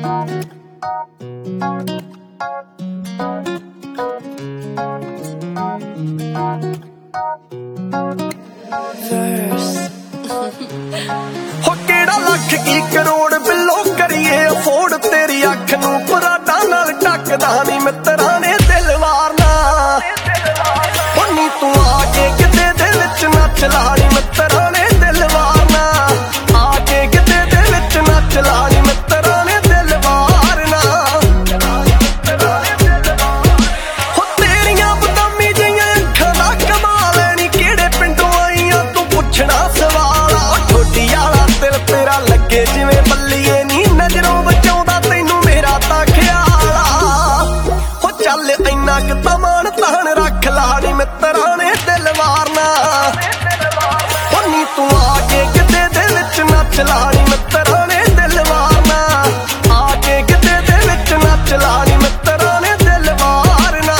हो केड़ा लख की करोड़ बिलो करिए अफोर्ड तेरी अख नूं पराडा नाल टकदा नी मित्तरां ने दिल वारना नी तू आके किते दे विच नच ला नी मित्तरां ने दिल वारना आके किते दे विच नच ला नी मित्तरां ने दिल वारना हो तेरियां बदमी जिहियां अखां दा कमाल नी किहड़े पिंडों आईयां तू पुछना सवाल ठोडी आला दिल तेरा लगे जिवें बल्लीए नी नजरों बचाउंदा तैनूं मेरा तां ख्याल हो चल इन्ना क तमान तान रख ला नी मित्तरां ने दिल वारना नी तू आके किते दे विच नच ला नी मित्तरां ने दिल वारना आके किते दे विच नच ला नी मित्तरां ने दिल वारना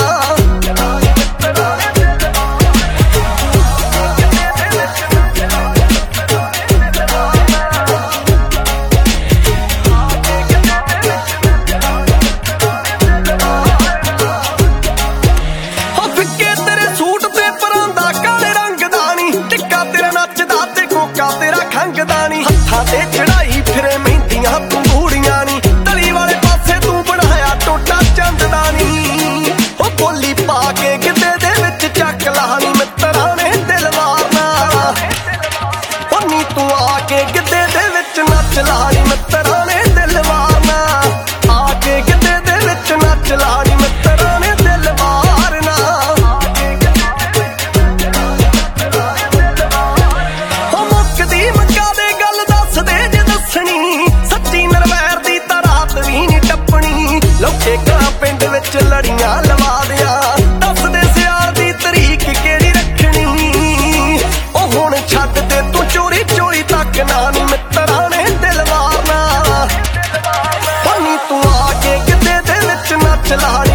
हत्थां ते चढ़ाई फिरे मेहंदियां पंगूड़ियां नी तली वाले पासे तू बनाया टोटा चंददा नी ओ बोली पा के गिद्धे दे विच चक ला नी मित्तरां ने दिल वारना ओ नी तू आके गिद्धे दे विच नच ला नी मित्तरां ने दिल वारना आके गिद्धे दे विच नच ला नी मित्तरां ने दिल वारना ओ मुक्कदी मक्का दे गल दस दे जे दसनी सच्ची नरवैर दी तां रात वी नी टप्पणी लोके घरां पिंड विच लड़ियां लवा दियां दस दे सियाल दी तरीक केड़ी रखनी ओ हुण छड्ड दे तू चोरी चोरी तक ना नी मित्तरां ने दिल वारना नी तू आके किते दे विच नच ला नी